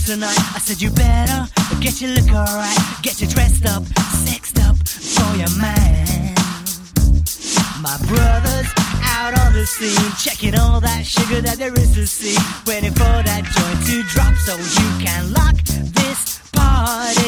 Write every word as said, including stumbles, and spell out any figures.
tonight. I said you better get your liquor right, get you dressed up, sexed up for your man. My brother's out on the scene, checking all that sugar that there is to see, waiting for that joint to drop so you can lock this party